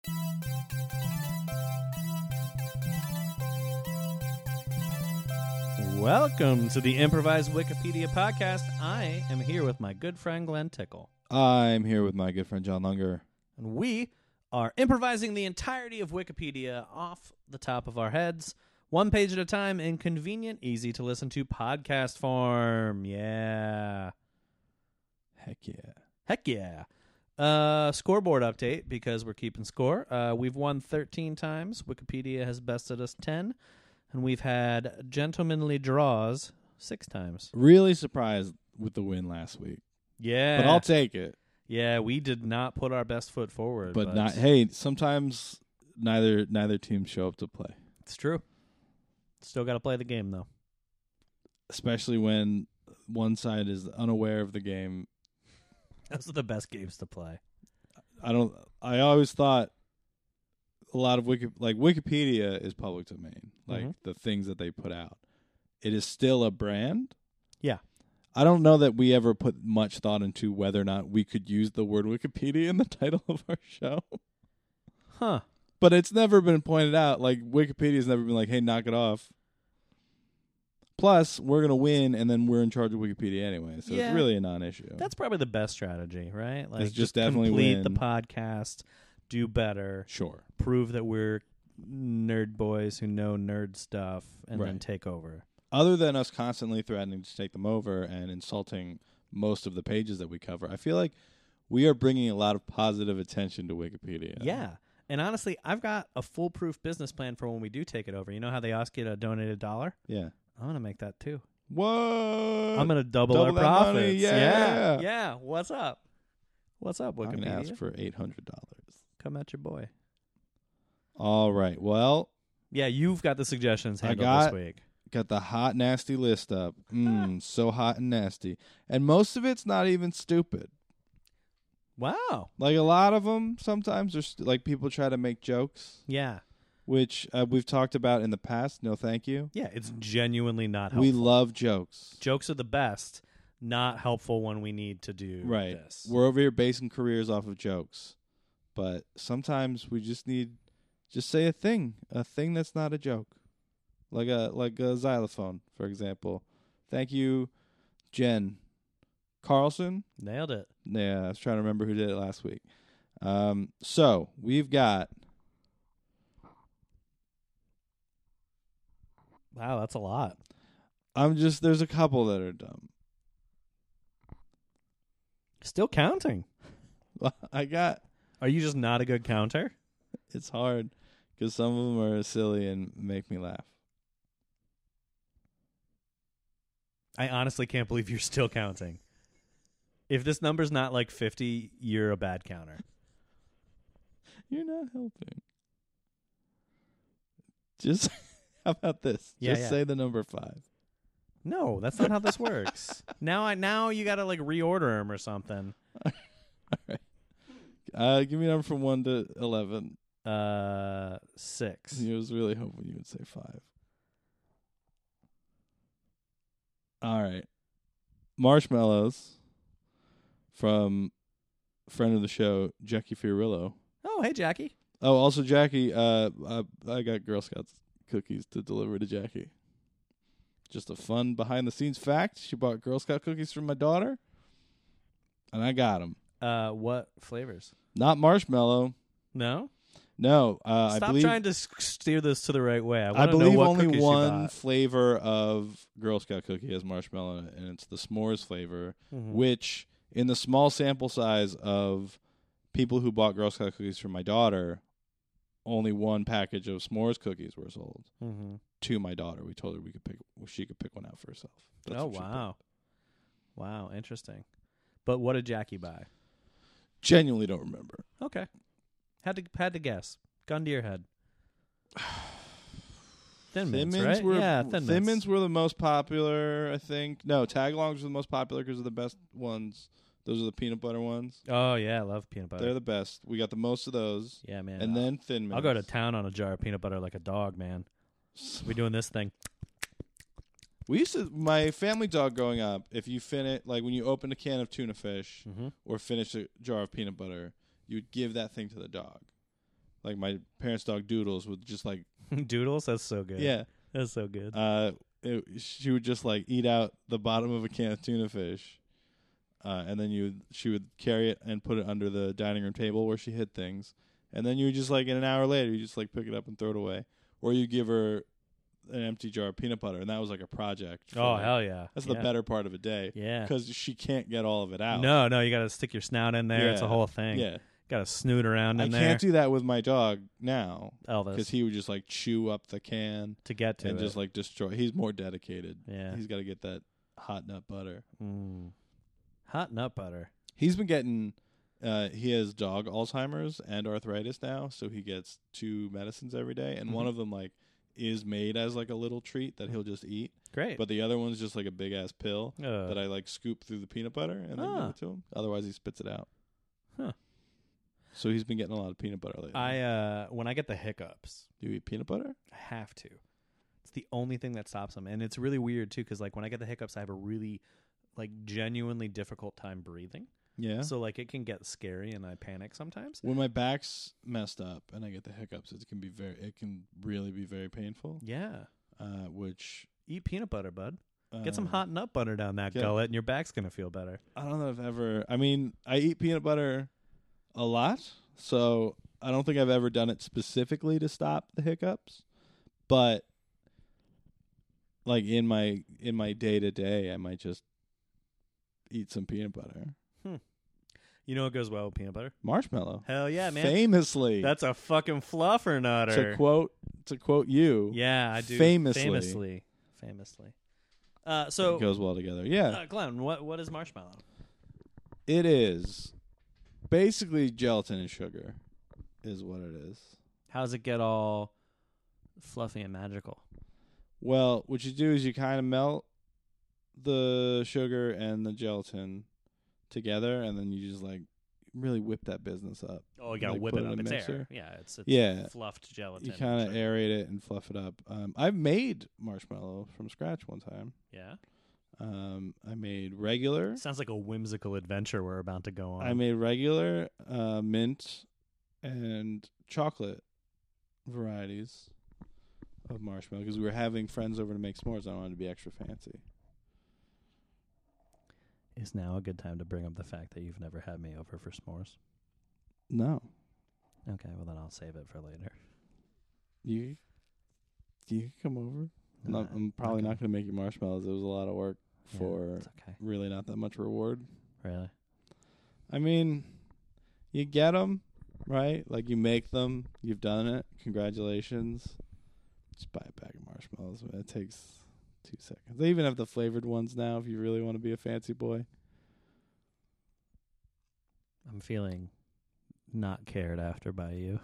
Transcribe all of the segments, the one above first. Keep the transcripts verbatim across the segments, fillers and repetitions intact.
Welcome to the Improvised Wikipedia podcast. I am here with my good friend Glenn Tickle. I'm here with my good friend John Lunger. And we are improvising the entirety of Wikipedia off the top of our heads, one page at a time, in convenient, easy to listen to podcast form. Yeah. Heck yeah. Heck yeah. Uh, scoreboard update, because we're keeping score. Uh, we've won thirteen times. Wikipedia has bested us ten. And we've had gentlemanly draws six times. Really surprised with the win last week. Yeah. But I'll take it. Yeah, we did not put our best foot forward. But, But, not hey, sometimes neither neither team show up to play. It's true. Still got to play the game, though. Especially when one side is unaware of the game. Those are the best games to play. I don't I always thought a lot of Wiki, like Wikipedia is public domain, like mm-hmm. the things that they put out. It is still a brand. Yeah. I don't know that we ever put much thought into whether or not we could use the word Wikipedia in the title of our show. Huh. But it's never been pointed out. Like, Wikipedia's never been like, hey, knock it off. Plus, we're going to win, and then we're in charge of Wikipedia anyway. So yeah. it's really a non-issue. That's probably the best strategy, right? Like, it's just, just definitely complete win. the podcast, do better. Sure. Prove that we're nerd boys who know nerd stuff, and right. then take over. Other than us constantly threatening to take them over and insulting most of the pages that we cover, I feel like we are bringing a lot of positive attention to Wikipedia. Yeah. And honestly, I've got a foolproof business plan for when we do take it over. You know how they ask you to donate a dollar? Yeah. I'm going to make that too. What? I'm going to double, double our that profits. Money. Yeah. yeah. Yeah. What's up? What's up, Wikipedia? I'm going to ask for eight hundred dollars. Come at your boy. All right. Well. Yeah, you've got the suggestions handled I got, this week. Got the hot, nasty list up. Mmm, so hot and nasty. And most of it's not even stupid. Wow. Like, a lot of them, sometimes, are st- like, people try to make jokes. Yeah. Which uh, we've talked about in the past. No, thank you. Yeah, it's genuinely not helpful. We love jokes. Jokes are the best. Not helpful when we need to do right. this. We're over here basing careers off of jokes. But sometimes we just need, just say a thing. A thing that's not a joke. Like a like a xylophone, for example. Thank you, Jen Carlson. Nailed it. Yeah, I was trying to remember who did it last week. Um, so we've got. Wow, that's a lot. I'm just there's a couple that are dumb. Still counting. I got. Are you just not a good counter? It's hard because some of them are silly and make me laugh. I honestly can't believe you're still counting. If this number's not like fifty, you're a bad counter. You're not helping. Just, how about this? Yeah, Just yeah. say the number five. No, that's not how this works. Now I now you got to like reorder them or something. All right. Uh, give me a number from one to eleven. Uh, six. I was really hoping you would say five. All right. Marshmallows from friend of the show, Jackie Fiorillo. Oh, hey, Jackie. Oh, also, Jackie, uh, I, I got Girl Scouts cookies to deliver to Jackie. Just a fun behind-the-scenes fact. She bought Girl Scout cookies for my daughter, and I got them. Uh, what flavors? Not marshmallow. No? No. Uh, Stop I believe, trying to steer this to the right way. I, I want to believe know what only cookies one you bought. flavor of Girl Scout cookie has marshmallow in it, and it's the s'mores flavor, Mhm. which in the small sample size of people who bought Girl Scout cookies for my daughter, only one package of s'mores cookies were sold Mm-hmm. to my daughter. We told her we could pick, she could pick one out for herself. That's Oh, what she wow. Wow, interesting. But what did Jackie buy? Genuinely don't remember. Okay. Had to had to guess. Gun to your head. Thin Mints, Thin right? were yeah, Thin, Thin Mints. Mints were the most popular, I think. No, Tagalongs were the most popular because they're the best ones. Those are the peanut butter ones. Oh, yeah, I love peanut butter. They're the best. We got the most of those. yeah, man. And I'll, then Thin Mints. I'll go to town on a jar of peanut butter like a dog, man. We doing this thing. We used to, my family dog growing up, if you finish, like when you open a can of tuna fish Mm-hmm. or finish a jar of peanut butter, you would give that thing to the dog. like my parents' dog Doodles would just like Doodles, that's so good. yeah, That's so good. uh, it, she would just like eat out the bottom of a can of tuna fish, uh, and then you she would carry it and put it under the dining room table where she hid things, and then you would just like in an hour later you just like pick it up and throw it away, or you give her an empty jar of peanut butter, and that was like a project. Oh, her. hell yeah. That's yeah. the better part of a day. Yeah. Because she can't get all of it out. No, no, you got to stick your snout in there. It's a Yeah. whole thing. Yeah. Got to snoot around I in can't there. do that with my dog now Elvis. because he would just like chew up the can to get to and it. just like destroy. He's more dedicated. Yeah. He's got to get that hot nut butter. Mm. Hot nut butter. He's been getting. Uh, he has dog Alzheimer's and arthritis now, so he gets two medicines every day, and Mhm. one of them like is made as like a little treat that he'll just eat, Great. but the other one's just like a big ass pill uh, that I like scoop through the peanut butter and then Ah. give it to him. Otherwise, he spits it out. Huh. So he's been getting a lot of peanut butter lately. I uh, when I get the hiccups, Do you eat peanut butter? I have to. It's the only thing that stops them, and it's really weird too, because like when I get the hiccups, I have a really like genuinely difficult time breathing. Yeah. So like it can get scary, and I panic sometimes. When my back's messed up and I get the hiccups, it can be very. It can really be very painful. Yeah. Uh, which Eat peanut butter, bud. Get some uh, hot nut butter down that get- gullet, and your back's gonna feel better. I don't know if I've ever. I mean, I eat peanut butter a lot, so I don't think I've ever done it specifically to stop the hiccups. But like in my in my day to day, I might just eat some peanut butter. You know what goes well with peanut butter? Marshmallow. Hell yeah, man. Famously, That's a fucking fluffer nutter. to quote to quote you. Yeah, I do. Famously. Famously. Famously. Uh, so, It goes well together. Yeah, uh, Glenn, what what is marshmallow? it is basically gelatin and sugar, is what it is. How does it get all fluffy and magical? Well, what you do is you kind of melt the sugar and the gelatin together, and then you just like really whip that business up. Oh, you gotta Like, whip put it it up. in It's a air. mixer? Yeah, it's, it's Yeah. fluffed gelatin. You and kind of sugar. aerate it and fluff it up. Um, I've made marshmallow from scratch one time. Yeah. Um, I made regular. Sounds like a whimsical adventure we're about to go on. I made regular, uh, mint, and chocolate varieties of marshmallow because we were having friends over to make s'mores. I wanted to be extra fancy. Is now a good time to bring up the fact that you've never had me over for s'mores? No, Okay, well then I'll save it for later. you, you can come over. Nah, Not, I'm probably okay. not going to make you marshmallows. It was a lot of work Yeah, for it's okay. really not that much reward. Really? I mean, you get them, right? Like you make them. You've done it. Congratulations. Just buy a bag of marshmallows. Man. It takes two seconds. They even have the flavored ones now if you really want to be a fancy boy. I'm feeling not cared after by you.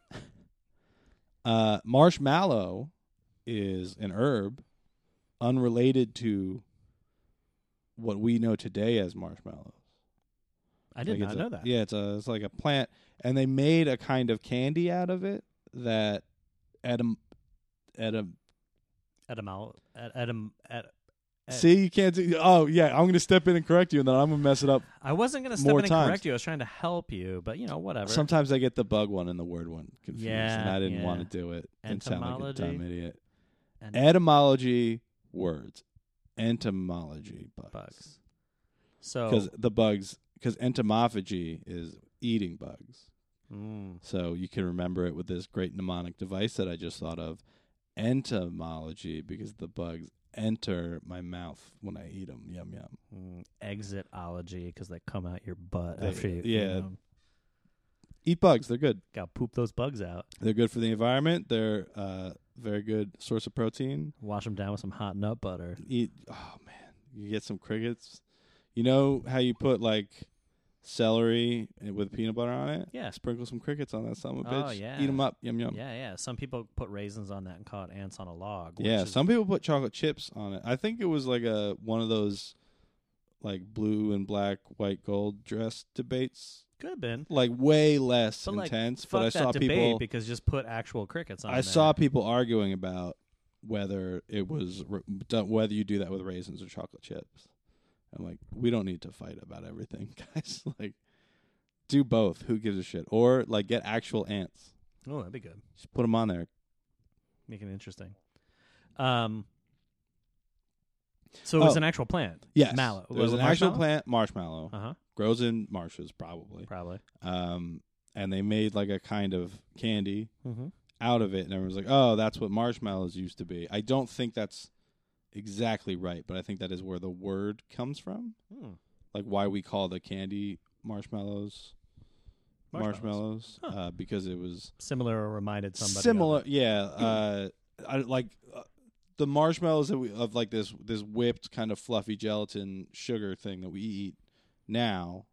Uh, marshmallow is an herb unrelated to what we know today as marshmallows. I did Like not it's a- know that. Yeah, it's a it's like a plant, and they made a kind of candy out of it that etym etym. Etymol- et- etym- et- et- See, you can't do. Oh yeah, I'm gonna step in and correct you, and then I'm gonna mess it up. I wasn't going to step more in and times. correct you. I was trying to help you, but you know, whatever. Sometimes I get the bug one and the word one confused, and Yeah, I didn't yeah. want to do it and sound like a Entomology. dumb idiot. And Etymology words, entomology bugs, bugs. So, because the bugs, because entomophagy is eating bugs. mm, So you can remember it with this great mnemonic device that I just thought of, entomology, because the bugs enter my mouth when I eat them. Yum yum. mm, exitology because they come out your butt They- after you. yeah. You know, Eat bugs; they're good. got to poop those bugs out. They're good for the environment. They're uh, very good source of protein. Wash them down with some hot nut butter. Eat. Oh man, you get some crickets. You know how you put like celery with peanut butter on it? Yeah. Sprinkle some crickets on that son of a Oh, bitch. yeah. Eat them up. Yum yum. Yeah, yeah. Some people put raisins on that and call it ants on a log. which Yeah, is- some people put chocolate chips on it. I think it was like a one of those like blue and black, white, gold dress debates. could have been. Like way less But, like, intense, Fuck but I that saw debate people because just put actual crickets on I there. saw people arguing about whether it was r- done- whether you do that with raisins or chocolate chips. I'm like, we don't need to fight about everything, guys. Like, do both. Who gives a shit? Or like, get actual ants. Oh, that'd be good. Just put them on there. Make it interesting. Um. So it was Oh. an actual plant. Yes. Mallow. There's an actual plant, marshmallow. Uh huh. Grows in marshes, probably. Probably. Um, and they made like a kind of candy Mm-hmm. out of it, and everyone's like, "Oh, that's what marshmallows used to be." I don't think that's exactly right, but I think that is where the word comes from. Hmm. Like why we call the candy marshmallows marshmallows, Marshmallows. Huh. uh, because it was Similar or reminded somebody. similar. Of it. Yeah, uh, I like uh, the marshmallows that we of like this this whipped kind of fluffy gelatin sugar thing that we eat now.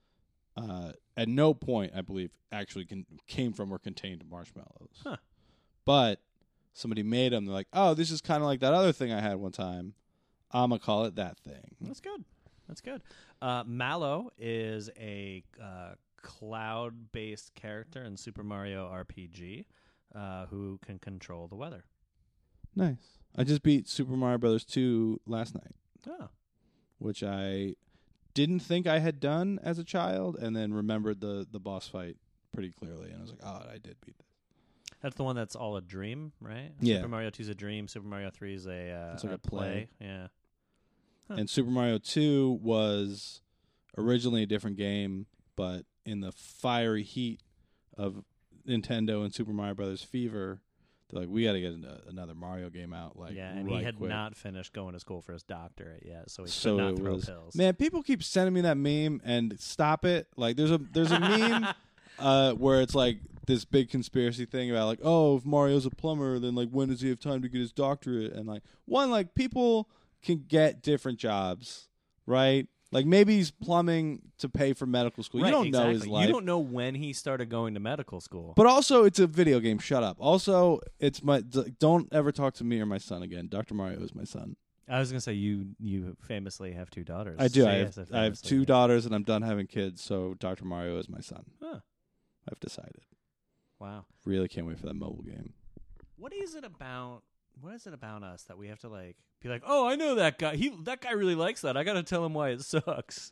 Uh, at no point, I believe, actually can, came from or contained marshmallows. Huh. But somebody made them. They're like, "Oh, this is kind of like that other thing I had one time. I'm gonna call it that thing." That's good. That's good. Uh, Mallow is a uh, cloud-based character in Super Mario R P G uh, who can control the weather. Nice. I just beat Super Mario Brothers two last night, Oh. which I didn't think I had done as a child, and then remembered the the boss fight pretty clearly, and I was like, "Oh, I did beat this." That's the one that's all a dream, right? Yeah. Super Mario two is a dream. Super Mario three is a, uh, It's like a a play. Yeah. Huh. And Super Mario two was originally a different game, but in the fiery heat of Nintendo and Super Mario Brothers fever, they're like, "We got to get an- another Mario game out." Like, yeah, and right he had quick. not finished going to school for his doctorate yet, so he So could not it throw was- pills. Man, people keep sending me that meme, and stop it. Like, there's a there's a meme uh, where it's like this big conspiracy thing about like, oh, if Mario's a plumber, then like when does he have time to get his doctorate? And like, one, like people can get different jobs, right? Like maybe he's plumbing to pay for medical school. Right, You don't exactly. know his life. You don't know when he started going to medical school. But also, it's a video game. Shut up. Also, it's my. d- Don't ever talk to me or my son again. Doctor Mario is my son. I was gonna say you you famously have two daughters. I do. Say I yes, have, if I have famously. two daughters, and I'm done having kids. So Doctor Mario is my son. Huh. I've decided. Wow. Really can't wait for that mobile game. What is it about? What is it about us that we have to like be like? Oh, I know that guy. He that guy really likes that. I got to tell him why it sucks.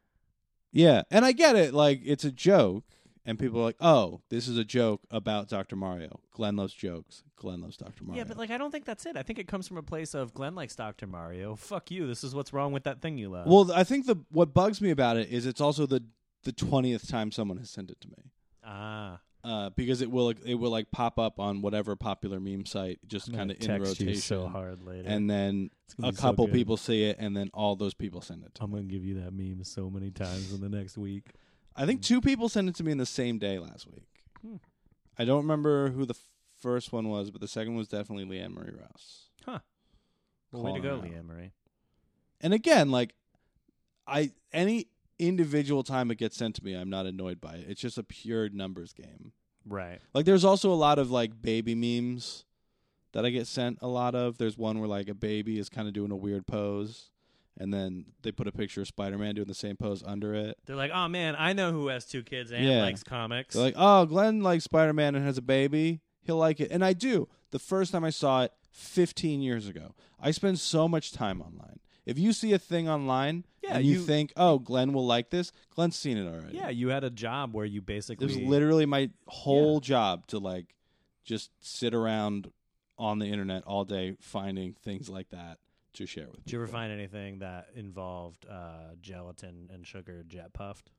Yeah, and I get it. Like, it's a joke, and people are like, oh, this is a joke about Doctor Mario. Glenn loves jokes. Glenn loves Doctor Mario. Yeah, but like I don't think that's it. I think it comes from a place of Glenn likes Doctor Mario. Fuck you. This is what's wrong with that thing you love. Well, I think the what bugs me about it is it's also the the twentieth time someone has sent it to me. ah. Uh, because it will it will like pop up on whatever popular meme site, just I'm kind gonna of in text you rotation. so hard later. And then It's gonna a be so couple good. people see it, and then all those people send it to I'm me. gonna give you that meme so many times in the next week. I think two people sent it to me in the same day last week. Hmm. I don't remember who the f- first one was, but the second one was definitely Leanne Marie Rouse. Huh. Well, way to Calling go, her out. Leanne Marie. And again, like I any individual time it gets sent to me, I'm not annoyed by it. It's just a pure numbers game. Right. Like there's also a lot of like baby memes that I get sent a lot of. There's one where like a baby is kind of doing a weird pose, and then they put a picture of Spider-Man doing the same pose under it. They're like, oh man, I know who has two kids and Yeah. likes comics. They're like, oh, Glenn likes Spider-Man and has a baby. He'll like it. And I do. The first time I saw it fifteen years ago. I spend so much time online. If you see a thing online Yeah, and you, you- think, oh, Glenn will like this, Glenn's seen it already. yeah, you had a job where you basically It was literally my whole job to like just sit around on the internet all day finding things like that to share with Did you ever people. find anything that involved uh, gelatin and sugar jet puffed?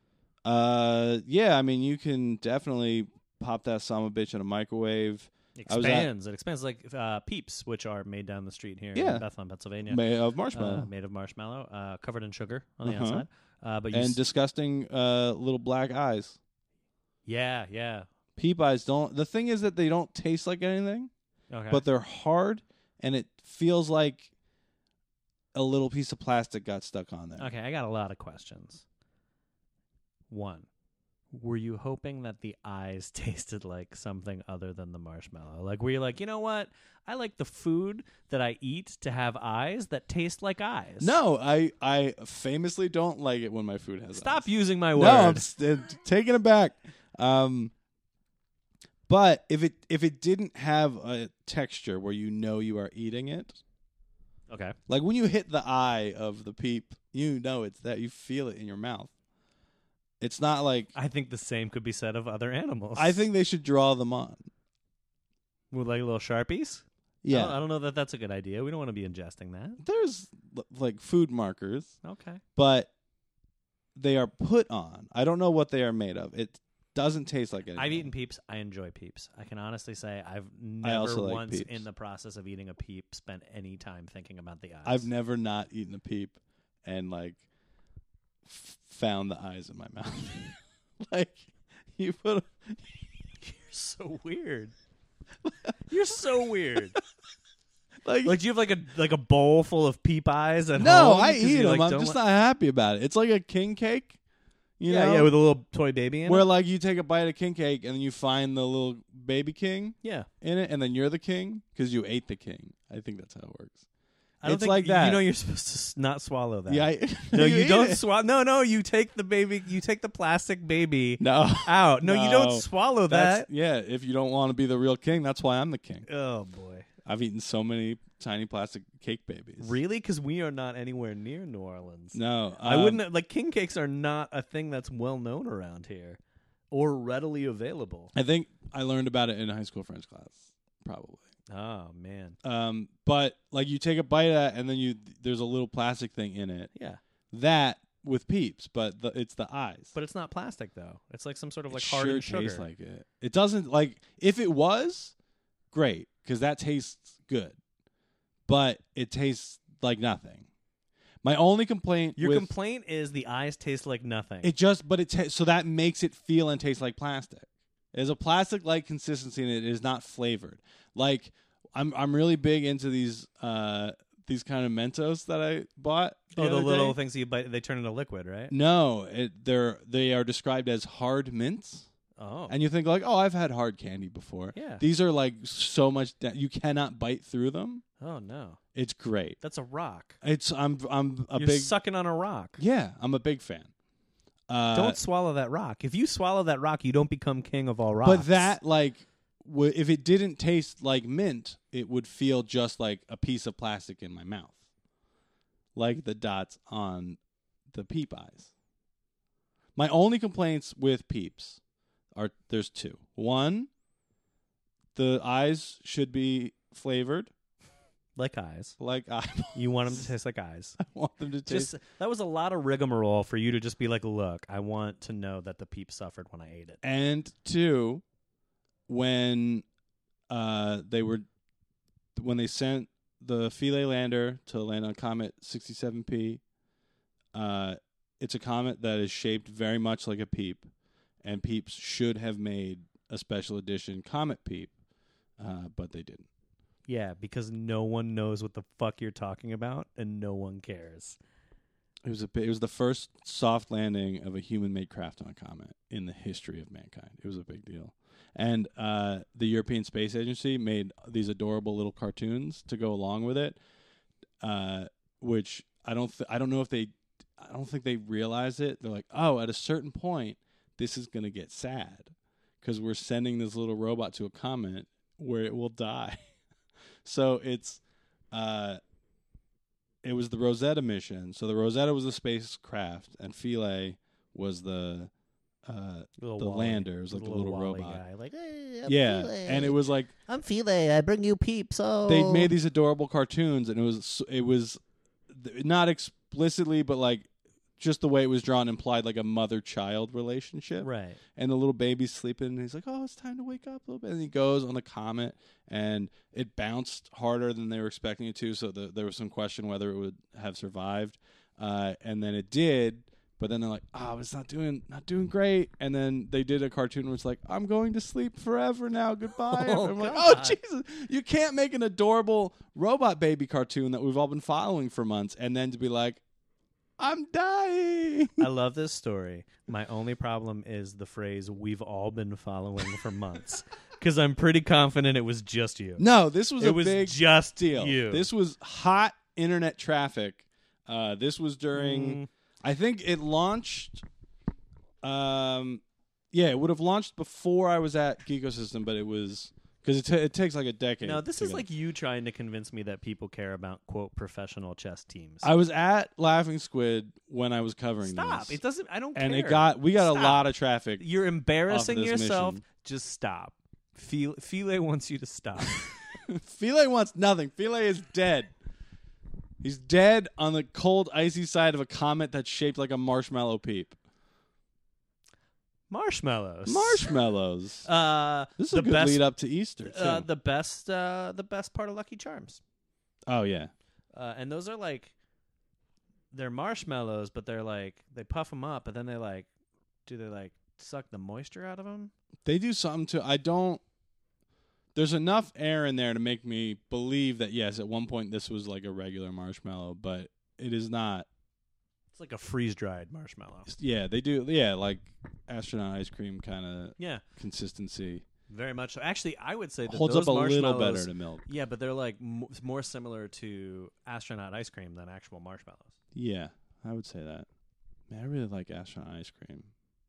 Uh, yeah, I mean, you can definitely pop that son of a bitch in a microwave. I was at- Expands. It expands like uh, Peeps, which are made down the street here Yeah. in Bethlehem, Pennsylvania. Made of marshmallow. Uh, made of marshmallow, uh, covered in sugar on the Uh-huh. outside. Uh, but you and s- disgusting uh, little black eyes. yeah, yeah. Peep eyes don't. The thing is that they don't taste like anything, Okay. but they're hard, and it feels like a little piece of plastic got stuck on there. okay, I got a lot of questions. One, were you hoping that the eyes tasted like something other than the marshmallow? Like, were you like, you know what? I like the food that I eat to have eyes that taste like eyes. No, I I famously don't like it when my food has Stop eyes. using my No, word. I'm st- taking it back. Um, but if it if it didn't have a texture where you know you are eating it, okay. like when you hit the eye of the peep, you know it's that you feel it in your mouth. It's not like I think the same could be said of other animals. I think they should draw them on. With like little Sharpies? Yeah. I don't, I don't know that that's a good idea. We don't want to be ingesting that. There's l- like food markers, Okay. but they are put on. I don't know what they are made of. It doesn't taste like anything. I've eaten Peeps. I enjoy Peeps. I can honestly say I've I never also like once Peeps. in the process of eating a Peep spent any time thinking about the eyes. I've never not eaten a Peep and like f- found the eyes in my mouth. Like you put. A You're so weird. You're so weird. Like, Like, do you have like a like a bowl full of Peep eyes at no, home? I 'Cause eat you, them. like, I'm don't just li- not happy about it. It's like a king cake, you yeah, know? yeah, with a little toy baby in where it. like you take a bite of king cake and then you find the little baby king Yeah, in it, and then you're the king because you ate the king. I think that's how it works. I don't It's think, like that. You know, you're supposed to s- not swallow that. Yeah, I, no, you, eat don't it. swallow. No, no, you take the baby. You take the plastic baby No, out. No, you No. don't swallow that's that. yeah. If you don't want to be the real king, that's why I'm the king. Oh boy. I've eaten so many tiny plastic cake babies. Really? Because we are not anywhere near New Orleans. No, I um, wouldn't like king cakes are not a thing that's well known around here or readily available. I think I learned about it in high school French class, probably. Oh man. Um, but like you take a bite of that, and then you there's a little plastic thing in it. Yeah. That with Peeps, but the, it's the eyes. But it's not plastic though. It's like some sort of like it hardened sure tastes sugar. like it. It doesn't like if it was great because that tastes good, but it tastes like nothing. My only complaint Your with complaint is the eyes taste like nothing. it just but it ta- so that makes it feel and taste like plastic. There's a plastic like consistency in it. It is not flavored. Like I'm I'm really big into these uh these kind of Mentos that I bought. The oh, the other little day. things that you bite, they turn into liquid, right? No, it, they're they are described as hard mints. Oh. And you think like, oh, I've had hard candy before. Yeah. These are like so much da- you cannot bite through them. Oh no. It's great. That's a rock. It's I'm I'm a You're big sucking on a rock. yeah. I'm a big fan. Uh, Don't swallow that rock. If you swallow that rock, you don't become king of all rocks. but that like w- if it didn't taste like mint, it would feel just like a piece of plastic in my mouth, like the dots on the Peep eyes. My only complaints with Peeps are there's two. One, the eyes should be flavored like eyes. like I. You want them to taste like eyes. I want them to taste. Just that was a lot of rigmarole for you to just be like, look, I want to know that the Peep suffered when I ate it. And two, when uh, they were when they sent the Philae lander to land on Comet sixty-seven P, uh, it's a comet that is shaped very much like a Peep, and Peeps should have made a special edition Comet Peep, uh, but they didn't. Yeah, because no one knows what the fuck you're talking about, and no one cares. It was a bi- it was the first soft landing of a human-made craft on a comet in the history of mankind. It was a big deal. And uh, the European Space Agency made these adorable little cartoons to go along with it, uh, which I don't th- I don't know if they I don't think they realize it. They're like, oh, at a certain point, this is gonna get sad because we're sending this little robot to a comet where it will die. So it's. Uh, It was the Rosetta mission. So the Rosetta was the spacecraft, and Philae was the uh, Little the Wally. lander. It was like the little Wally robot. guy. Like, hey, I'm Yeah, Philae. and it was like I'm Philae. I bring you Peeps. Oh, they made these adorable cartoons, and it was it was th- not explicitly, but like just the way it was drawn implied like a mother-child relationship. right. And the little baby's sleeping, and he's like, "Oh, it's time to wake up a little bit." And he goes on the comet, and it bounced harder than they were expecting it to. So the, there was some question whether it would have survived, uh, and then it did. But then they're like, "Oh, it's not doing not doing great." And then they did a cartoon where it's like, "I'm going to sleep forever now. Goodbye." Oh, and I'm like, God. "Oh Jesus! You can't make an adorable robot baby cartoon that we've all been following for months, and then to be like." I'm dying. I love this story. My only problem is the phrase "we've all been following for months," because I'm pretty confident it was just you. No, this was it a was big just deal. you. This was hot internet traffic. Uh, this was during. Mm. I think it launched. Um, yeah, it would have launched before I was at Geekosystem, but it was because it, t- it takes like a decade. No, this to is get- like you trying to convince me that people care about, quote, professional chess teams. I was at Laughing Squid when I was covering Stop. this. It doesn't, I don't and care. it got we got Stop. a lot of traffic. You're embarrassing off of this yourself. mission. Just stop. Fil- File wants you to stop. File wants nothing. File is dead. He's dead on the cold, icy side of a comet that's shaped like a marshmallow peep. Marshmallows. Marshmallows. Uh, this is the a good best, lead up to Easter, too. Uh, the best, uh, the best part of Lucky Charms. oh, yeah. Uh, and those are like, they're marshmallows, but they're like, they puff them up, and then they like, do they like suck the moisture out of them? They do something to. I don't. There's enough air in there to make me believe that, yes, at one point this was like a regular marshmallow, but it is not. It's like a freeze-dried marshmallow. Yeah, they do. Yeah, like astronaut ice cream kind of Yeah, consistency. very much so. Actually, I would say that Holds those up a little marshmallows- better to milk. Yeah, but they're like m- more similar to astronaut ice cream than actual marshmallows. Yeah, I would say that. Man, I really like astronaut ice cream.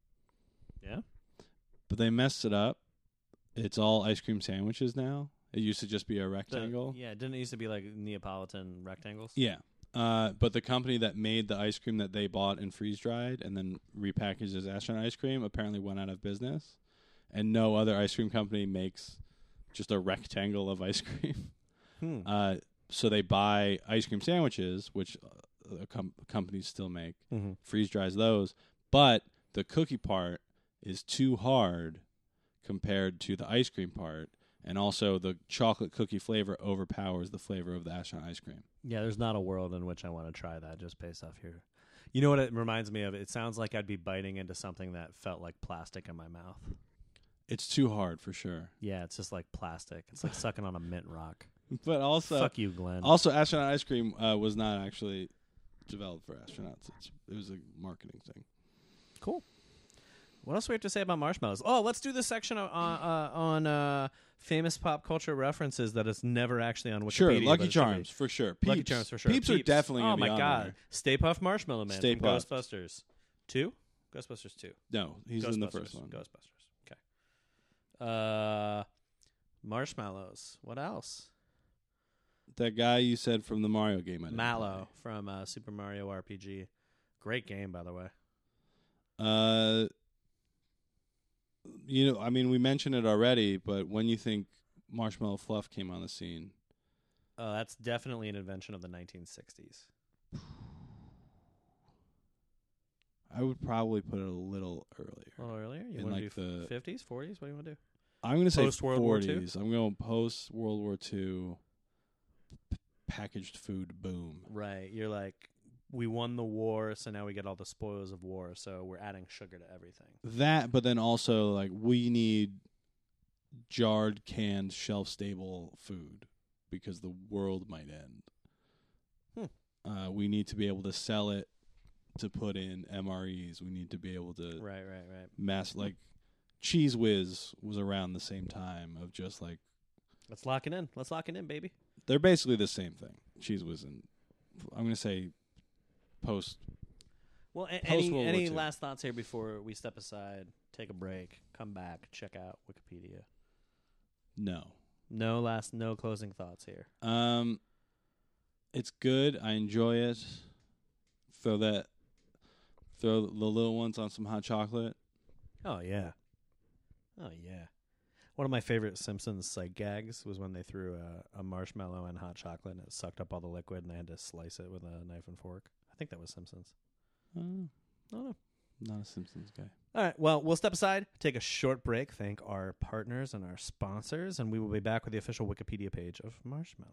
Yeah? But they messed it up. It's all ice cream sandwiches now. It used to just be a The- rectangle. yeah, didn't it used to be like Neapolitan rectangles? Yeah. Uh, but the company that made the ice cream that they bought and freeze dried and then repackaged as astronaut ice cream apparently went out of business. And no other ice cream company makes just a rectangle of ice cream. Hmm. Uh, so they buy ice cream sandwiches, which uh, com- companies still make, Mm-hmm. freeze dries those. But the cookie part is too hard compared to the ice cream part. And also the chocolate cookie flavor overpowers the flavor of the astronaut ice cream. Yeah, there's not a world in which I want to try that just based off here. You know what it reminds me of? It sounds like I'd be biting into something that felt like plastic in my mouth. It's too hard for sure. Yeah, it's just like plastic. It's like sucking on a mint rock. But also, Fuck you, Glenn. also astronaut ice cream uh, was not actually developed for astronauts. It's, it was a marketing thing. Cool. What else do we have to say about marshmallows? Oh, let's do this section on uh, on uh, famous pop culture references that is never actually on Wikipedia. Sure, but Lucky it should be. Charms for sure. Lucky Peeps. Charms for sure. Peeps, are definitely Oh gonna my be on god, there. Stay Puft Marshmallow Man Stay from Puft. Ghostbusters two. Ghostbusters two. No, he's in the first one. Ghostbusters. Okay. Uh, marshmallows. What else? That guy you said from the Mario game. I didn't Mallow from uh, Super Mario R P G. Great game, by the way. play. Uh, you know, I mean, we mentioned it already, but when you think Marshmallow Fluff came on the scene, Oh, that's definitely an invention of the nineteen sixties. I would probably put it a little earlier. A little earlier? You In want to like do the- fifties, forties? What do you want to do? I'm going to say Post World War Two? forties. I'm going post World War Two. P- packaged food boom. Right. You're like, we won the war, so now we get all the spoils of war, so we're adding sugar to everything. That, but then also like we need jarred, canned, shelf stable food because the world might end. Hmm. Uh, we need to be able to sell it to put in M R Es. We need to be able to Right, right, right. mass like Cheese Whiz was around the same time of just like Let's lock it in. Let's lock it in, baby. they're basically the same thing. Cheese Whiz and I'm gonna say post. Well, a- Post any World War any Two. last thoughts here before we step aside, take a break, come back, check out Wikipedia? No. No last, no closing thoughts here. Um, it's good. I enjoy it. Throw that, throw the little ones on some hot chocolate. Oh yeah, oh yeah. One of my favorite Simpsons sight gags was when they threw a, a marshmallow in hot chocolate and it sucked up all the liquid and they had to slice it with a knife and fork. I think that was Simpsons. Oh, I don't know. not a Simpsons guy. All right. Well, we'll step aside, take a short break, thank our partners and our sponsors, and we will be back with the official Wikipedia page of marshmallows.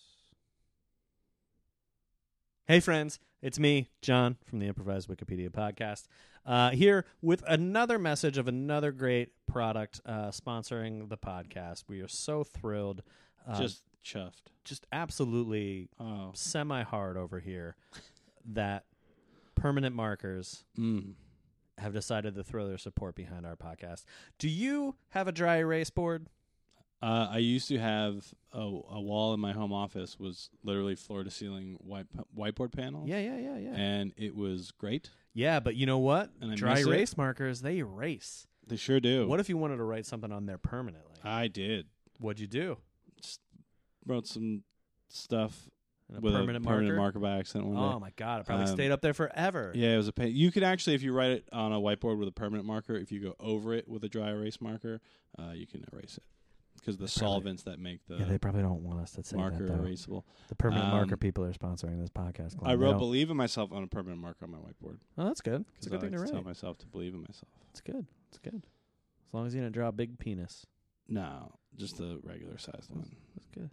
Hey, friends. It's me, John, from the Improvised Wikipedia podcast, uh, here with another message of another great product uh, sponsoring the podcast. We are so thrilled. Uh, Just chuffed. just absolutely Oh. semi-hard over here that Permanent Markers Mm. have decided to throw their support behind our podcast. Do you have a dry erase board? Uh, I used to have a, a wall in my home office was literally floor to ceiling white whiteboard panels. Yeah, yeah, yeah, yeah. And it was great. Yeah, but you know what? And I Dry miss it. erase markers, they erase. They sure do. What if you wanted to write something on there permanently? I did. What'd you do? Just wrote some stuff And a with permanent, a permanent marker? marker by accident one day. Oh my god! It probably Um, stayed up there forever. Yeah, it was a pain. You could actually, if you write it on a whiteboard with a permanent marker, if you go over it with a dry erase marker, uh, you can erase it because the They probably- solvents that make the Yeah, they probably don't want us to say marker that, though. erasable. The permanent Um, marker people are sponsoring this podcast. Glenn. I They wrote don't- "believe in myself" on a permanent marker on my whiteboard Oh, that's good. It's because a I good like thing to to tell write. myself to believe in myself. It's good. It's good. As long as you didn't draw a big penis. No, just the regular sized one. That's good.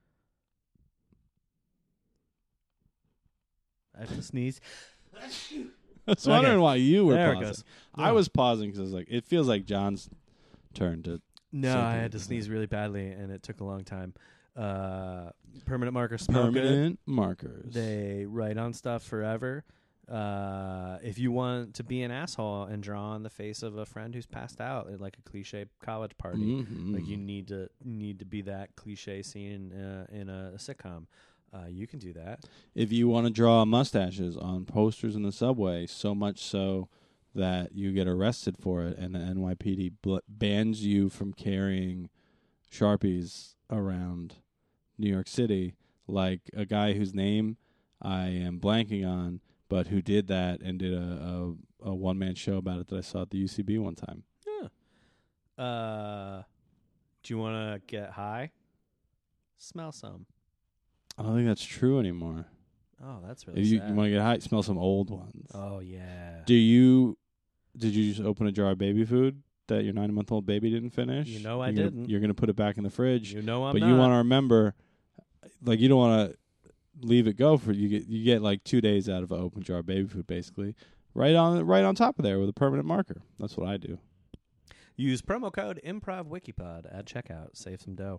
I have to sneeze. I was Okay. wondering why you were There it pausing. goes. I No. was pausing because I was like, it feels like John's turn to. No, Something I had to like that. sneeze really badly, and it took a long time. Uh, permanent markers smell good. Permanent markers. They write on stuff forever. Uh, if you want to be an asshole and draw on the face of a friend who's passed out at like a cliche college party, Mhm. like you need to need to be that cliche scene uh, in a, sitcom. Uh, you can do that. If you want to draw mustaches on posters in the subway, so much so that you get arrested for it, and the N Y P D bl- bans you from carrying Sharpies around New York City, like a guy whose name I am blanking on, but who did that and did a, a, a one-man show about it that I saw at the U C B one time. Yeah. Uh, do you want to get high? Smell some. I don't think that's true anymore. Oh, that's really If you, sad. you want to get high, smell some old ones. oh yeah. Do you? Did you just open a jar of baby food that your nine-month-old baby didn't finish? You know I you're gonna- didn't. You're going to put it back in the fridge, you know I'm but not. you want to remember, like you don't want to leave it go for you. Get you get like two days out of an open jar of baby food, basically, right on right on top of there with a permanent marker. That's what I do. Use promo code ImprovWikipod at checkout. Save some dough.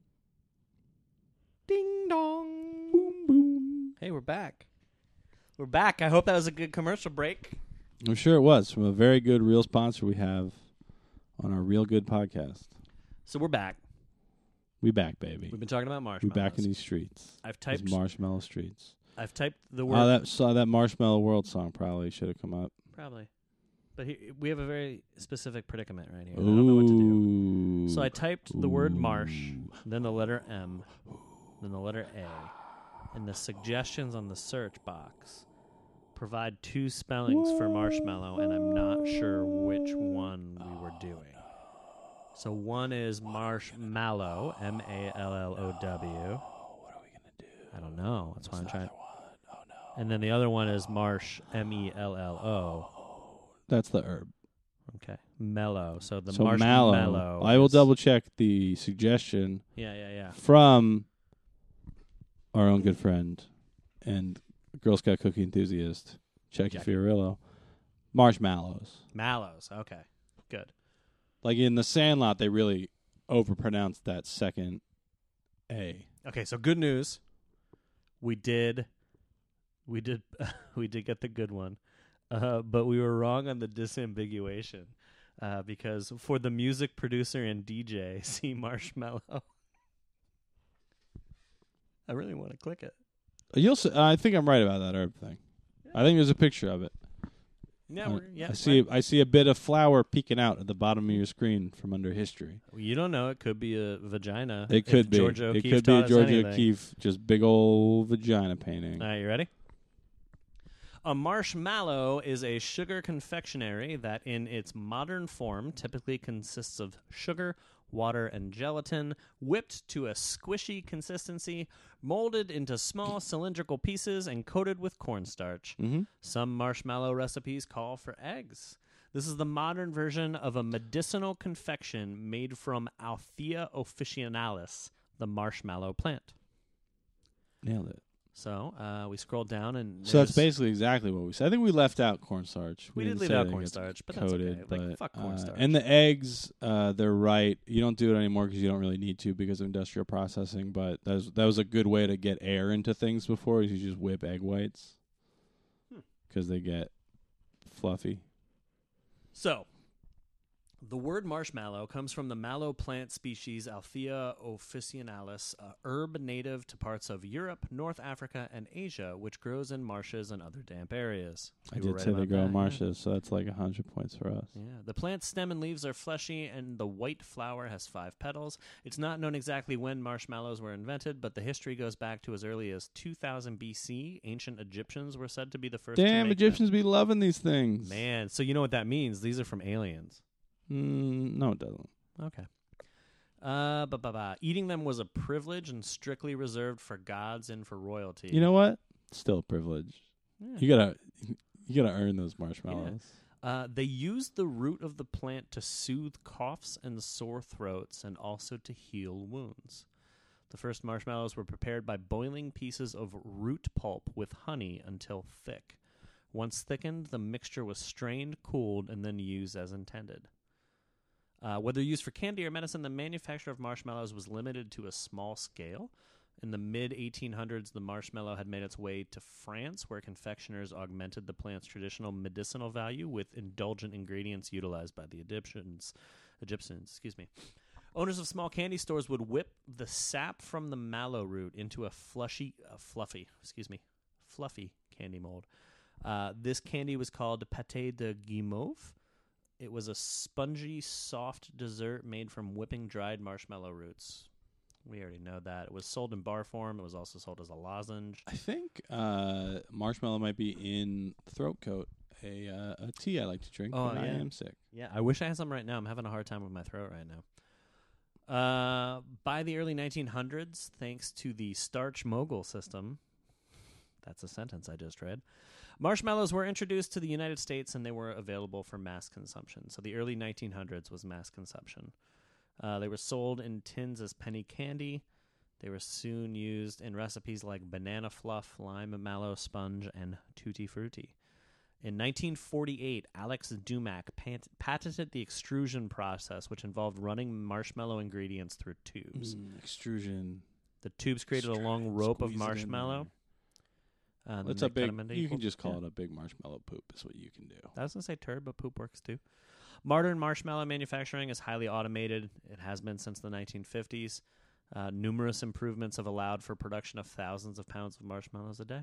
Ding dong. Boom boom. Hey, we're back. We're back. I hope that was a good commercial break. I'm sure it was from a very good real sponsor we have on our Real Good podcast. So we're back. We back, baby. We've been talking about We marshmallows. back in these streets. I've These typed. marshmallow streets. I've typed the word. Oh, that saw that Marshmallow World song probably should have come up. Probably. But he, we have a very specific predicament right here. I don't know what to do. Ooh. So I typed the word marsh, Ooh. then the letter M, then the letter A, and the suggestions on the search box provide two spellings for marshmallow, and I'm not sure which one we were doing. So one is marshmallow, M A L L O W. What are we gonna do? I don't know. That's why I'm trying. Oh no. And then the other one is marsh, M E L L O. That's the herb. Okay, mellow. So the so marshmallow. mallow. I will is- double check the suggestion Yeah, yeah, yeah. from our own good friend and Girl Scout cookie enthusiast, Jackie Jackie. Fiorillo. Marshmallows. Mallows. Okay, good. Like in the Sandlot, they really overpronounced that second A. Okay, so good news. We did, we did, we did get the good one, uh, but we were wrong on the disambiguation uh, because for the music producer and D J, see Marshmallow. I really want to click it. You'll. s I think I'm right about that herb thing. I think there's a picture of it. Yeah, I, we're, yeah. I see. right. I see a bit of flour peeking out at the bottom of your screen from under history. You don't know. It could be a vagina. It if could be. Georgia It O'Keeffe could be a taught us Georgia anything. O'Keeffe, just big old vagina painting. All right, you ready? A marshmallow is a sugar confectionery that in its modern form typically consists of sugar, water, and gelatin, whipped to a squishy consistency, molded into small cylindrical pieces, and coated with cornstarch. Mm-hmm. Some marshmallow recipes call for eggs. This is the modern version of a medicinal confection made from Althea officinalis, the marshmallow plant. Nailed it. So uh, we scrolled down and So that's there's- basically exactly what we said. I think we left out cornstarch. We didn't did leave say out that it cornstarch, gets but that's coated, okay. Like, but, fuck uh, cornstarch. and the eggs, uh, they're right. You don't do it anymore because you don't really need to because of industrial processing. But that was, that was a good way to get air into things before. Is you just whip egg whites Hmm. because they get fluffy. So, The word marshmallow comes from the mallow plant species Althea officinalis, a herb native to parts of Europe, North Africa, and Asia, which grows in marshes and other damp areas. I You were did right say they about grow that, in yeah. marshes, so that's like a hundred points for us. Yeah, the plant's stem and leaves are fleshy, and the white flower has five petals. It's not known exactly when marshmallows were invented, but the history goes back to as early as two thousand B C. Ancient Egyptians were said to be the first to Damn, make Egyptians be loving these things. them. Man, so you know what that means. These are from aliens. Mm, no, it doesn't. Okay. Uh, ba ba ba. Eating them was a privilege and strictly reserved for gods and for royalty. You know what? Still a privilege. Yeah. You gotta, you gotta earn those marshmallows. Uh, they used the root of the plant to soothe coughs and sore throats and also to heal wounds. The first marshmallows were prepared by boiling pieces of root pulp with honey until thick. Once thickened, the mixture was strained, cooled, and then used as intended. Uh, whether used for candy or medicine, the manufacture of marshmallows was limited to a small scale. In the mid eighteen hundreds, the marshmallow had made its way to France, where confectioners augmented the plant's traditional medicinal value with indulgent ingredients utilized by the Egyptians. Egyptians, excuse me. Owners of small candy stores would whip the sap from the mallow root into a flushy, uh, fluffy, excuse me, fluffy candy mold. Uh, this candy was called pâté de guimauve. It was a spongy, soft dessert made from whipping dried marshmallow roots. We already know that. It was sold in bar form. It was also sold as a lozenge. I think uh, marshmallow might be in Throat Coat, a uh, a tea I like to drink Oh, when I yeah. am sick. Yeah, I wish I had some right now. I'm having a hard time with my throat right now. Uh, by the early nineteen hundreds, thanks to the starch mogul system, that's a sentence I just read, marshmallows were introduced to the United States and they were available for mass consumption. So the early nineteen hundreds was mass consumption. Uh, they were sold in tins as penny candy. They were soon used in recipes like banana fluff, lime mallow sponge, and tutti frutti. In nineteen forty-eight, Alex Dumac pat- patented the extrusion process, which involved running marshmallow ingredients through tubes. Mm, extrusion. The tubes created a long Extrude, rope of squeeze it in marshmallow. Uh, and It's then a they cut big. 'em into You equal- can just call yeah. it a big marshmallow poop. Is what you can do. I was going to say turd, but poop works too. Modern marshmallow manufacturing is highly automated. It has been since the nineteen fifties. Uh, numerous improvements have allowed for production of thousands of pounds of marshmallows a day.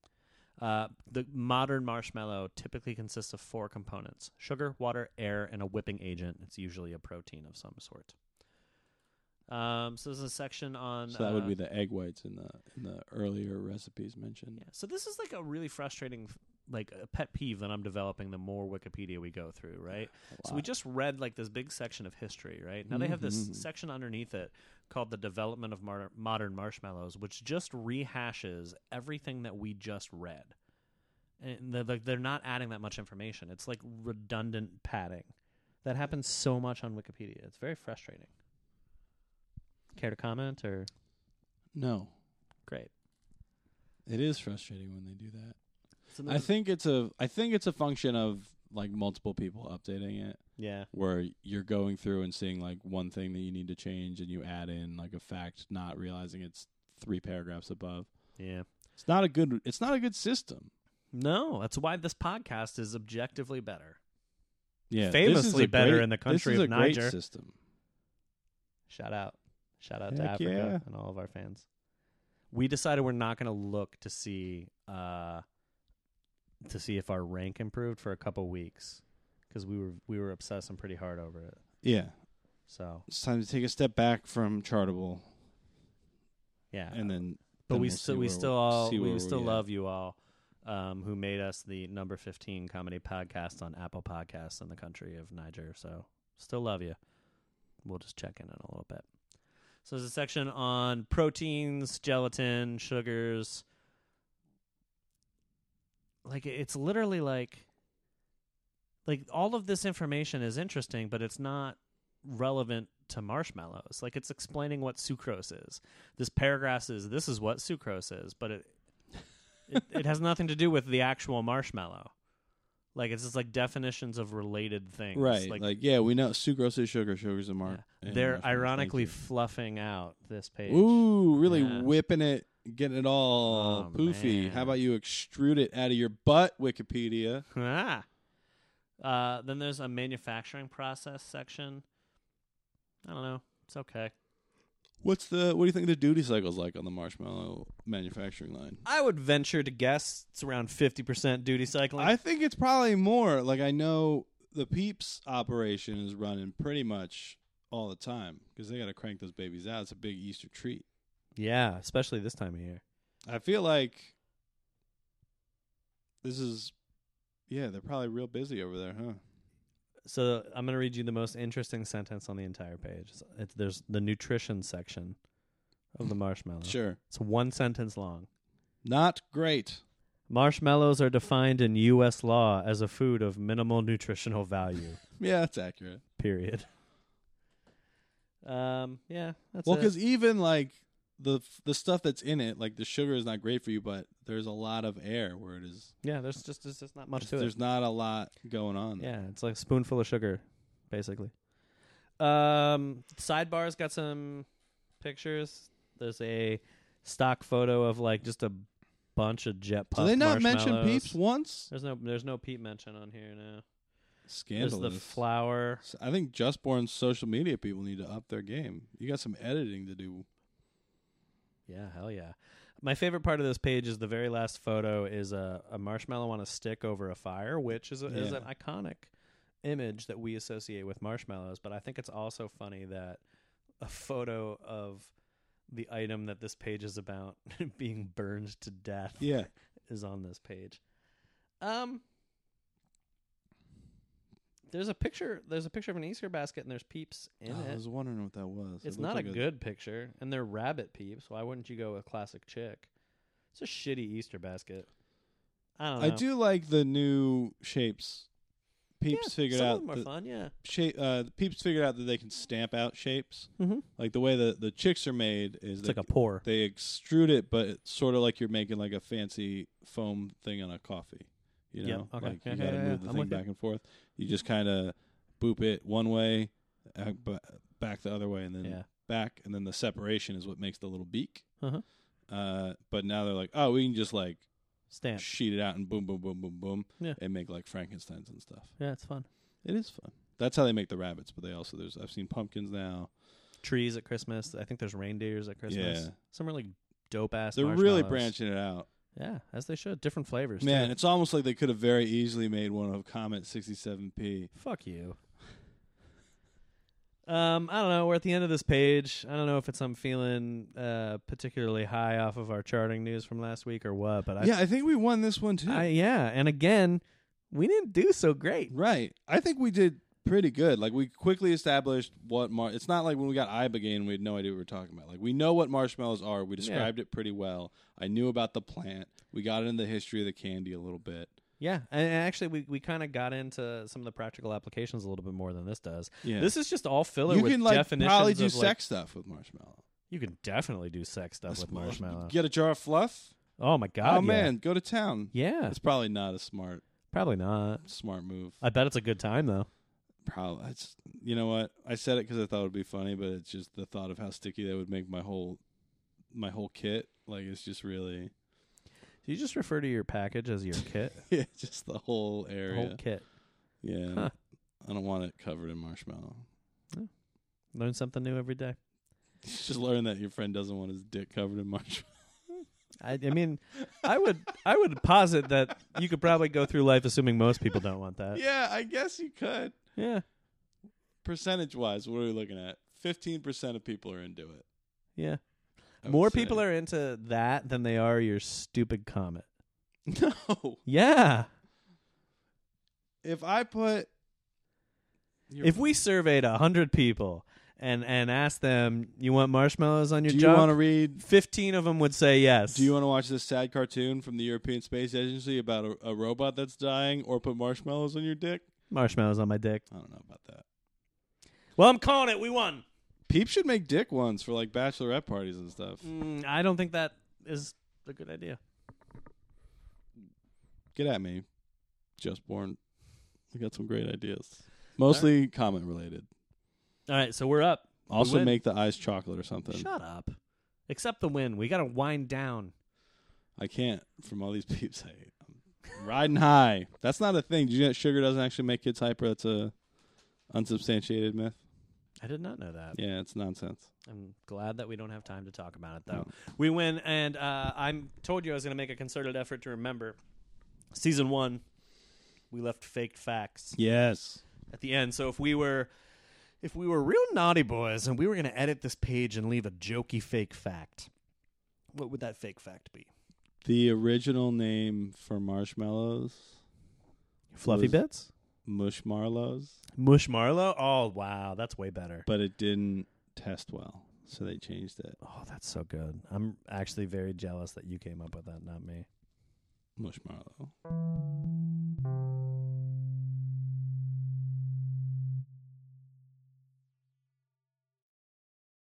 Uh, the modern marshmallow typically consists of four components: sugar, water, air, and a whipping agent. It's usually a protein of some sort. Um, so there's a section on... So that would uh, be the egg whites in the in the earlier recipes mentioned. Yeah. So this is like a really frustrating, like a pet peeve that I'm developing the more Wikipedia we go through, right? A So we lot. just read like this big section of history, right? Now they have this Mhm. section underneath it called the development of mar- modern marshmallows, which just rehashes everything that we just read. And they're, like, they're not adding that much information. It's like redundant padding. That happens so much on Wikipedia. It's very frustrating. Care to comment or? No, Great. it is frustrating when they do that. So I there's- think it's a I think it's a function of like multiple people updating it, yeah. where you're going through and seeing like one thing that you need to change, and you add in like a fact, not realizing it's three paragraphs above. Yeah. It's not a good. It's not a good system. No, that's why this podcast is objectively better. Yeah, Famously this is a better great- in the country this is of a great Niger. system. Shout out. Shout out to Heck Africa yeah. and all of our fans. We decided we're not going to look to see uh, to see if our rank improved for a couple weeks because we were we were obsessing pretty hard over it. Yeah, So it's time to take a step back from Chartable, yeah, and then. but then we we'll still see we where still we're- all see where we still we at. love you all um, who made us the number fifteen comedy podcast on Apple Podcasts in the country of Niger. So still love you. We'll just check in in a little bit. So there's a section on proteins, gelatin, sugars. Like it's literally like like all of this information is interesting, but it's not relevant to marshmallows. Like it's explaining what sucrose is. This paragraph is this is what sucrose is, but it it, it has nothing to do with the actual marshmallow. Like it's just like definitions of related things. Right, Like, like, yeah, we know sucrose is sugar, sugar's a mark. yeah. and They're marshmallows, thank ironically you. fluffing out this page. Ooh, really Yeah. whipping it, getting it all Oh, poofy. man. How about you extrude it out of your butt, Wikipedia? Ah. Uh, then there's a manufacturing process section. I don't know. It's okay. What's the what do you think the duty cycle's like on the marshmallow manufacturing line? I would venture to guess it's around fifty percent duty cycling. I think it's probably more. Like, I know the Peeps operation is running pretty much all the time because they got to crank those babies out. It's a big Easter treat. Yeah, especially this time of year. I feel like this is, yeah, they're probably real busy over there, huh? So I'm going to read you the most interesting sentence on the entire page. It's, it's, there's the nutrition section of the marshmallow. Sure. It's one sentence long. Not great. Marshmallows are defined in U S law as a food of minimal nutritional value. Yeah, that's accurate. Period. Um. Yeah. That's Well, it. because even like the the stuff that's in it, like the sugar is not great for you, but there's a lot of air where it is. Yeah. There's just there's just not much There's, to there's it. not a lot going on. Yeah. It's like a spoonful of sugar, basically. Um. Sidebar's got some pictures. There's a stock photo of like just a bunch of jet puffed Do they not mention marshmallows. Peeps once? There's no there's no Peep mention on here now. Scandalous. There's the flour. S- I think Just Born's social media people need to up their game. You got some editing to do. Yeah, hell yeah. My favorite part of this page is the very last photo is a, a marshmallow on a stick over a fire, which is, a, is Yeah. an iconic image that we associate with marshmallows. But I think it's also funny that a photo of the item that this page is about being burned to death Yeah. is on this page. Um, there's a picture. There's a picture of an Easter basket, and there's Peeps in Oh, I it. was wondering what that was. It's It looked not like a good picture, and they're rabbit Peeps. Why wouldn't you go with classic chick? It's a shitty Easter basket. I don't know. I do like the new shapes. Peeps Yeah, figured some out of them are the fun. Yeah. shape. Uh, Peeps figured out that they can stamp out shapes. Mm-hmm. Like the way the the chicks are made is It's they, like a pour. they extrude it, but it's sort of like you're making like a fancy foam thing on a coffee. You Yep, know, okay. like Yeah, you yeah, got to yeah, move the I'm thing with you. back and forth. You just kind of boop it one way, uh, b- back the other way, and then Yeah. back, and then the separation is what makes the little beak. Uh-huh. Uh, but now they're like, oh, we can just like Stamp. sheet it out and boom, boom, boom, boom, boom, Yeah. and make like Frankenstein's and stuff. Yeah, it's fun. It is fun. That's how they make the rabbits, but they also there's I've seen pumpkins now. Trees at Christmas. I think there's reindeers at Christmas. Yeah. Some really dope ass. They're really branching it out. Yeah, as they should. Different flavors. Man, too. it's almost like they could have very easily made one of Comet sixty-seven P. Fuck you. Um, I don't know. We're at the end of this page. I don't know if it's I'm feeling uh, particularly high off of our charting news from last week or what. But I, Yeah, I think we won this one too. I, yeah. And again, we didn't do so great. Right. I think we did pretty good. Like, we quickly established what mar- it's not like when we got Ibogaine, we had no idea what we were talking about. Like, we know what marshmallows are. We described it pretty well. I knew about the plant. We got into the history of the candy a little bit. Yeah, and actually, we, we kind of got into some of the practical applications a little bit more than this does. Yeah. This is just all filler you with can like definitions probably do of, sex like, stuff with marshmallow. you can definitely do sex stuff with That's- marshmallow. Get a jar of fluff. Oh my god! oh yeah. man, go to town. Yeah, It's probably not a smart probably not. smart move. I bet it's a good time though. Probably. It's, you know what? I said it because I thought it would be funny, but it's just the thought of how sticky that would make my whole my whole kit. Like, it's just really Do you just refer to your package as your kit? yeah, just the whole The area. whole kit. Yeah, Huh. I don't want it covered in marshmallow. Learn something new every day. Just learn that your friend doesn't want his dick covered in marshmallow. I, I mean, I would I would posit that you could probably go through life assuming most people don't want that. Yeah, I guess you could. Yeah. Percentage wise, what are we looking at? Fifteen percent of people are into it. Yeah. I would More say. people are into that than they are your stupid comet. No. Yeah. If I put, your, If we surveyed a hundred people and and asked them, "You want marshmallows on your do you junk?" want to read? Fifteen of them would say yes. Do you want to watch this sad cartoon from the European Space Agency about a, a robot that's dying, or put marshmallows on your dick? marshmallows on my dick? I don't know about that. Well, I'm calling it. We won. Peeps should make dick ones for like bachelorette parties and stuff. Mm, I don't think that is a good idea. Get at me, Just Born. We got some great ideas, mostly comment related. All right, so we're up. We Also, win. make the eyes chocolate or something. Shut up. Accept the win. We got to wind down. I can't from all these peeps. I, I'm Riding high. That's not a thing. Did you know sugar doesn't actually make kids hyper? That's a unsubstantiated myth. I did not know that. Yeah, it's nonsense. I'm glad that we don't have time to talk about it, though. No. We win, and uh, I told you I was going to make a concerted effort to remember. Season one, we left faked facts Yes. at the end. So if we were, if we were real naughty boys and we were going to edit this page and leave a jokey fake fact, what would that fake fact be? The original name for marshmallows, Fluffy was bits, Mushmarlows, Mushmarlow. Oh wow, that's way better. but it didn't test well, so they changed it. Oh, that's so good. I'm actually very jealous that you came up with that, not me. Mushmarlow.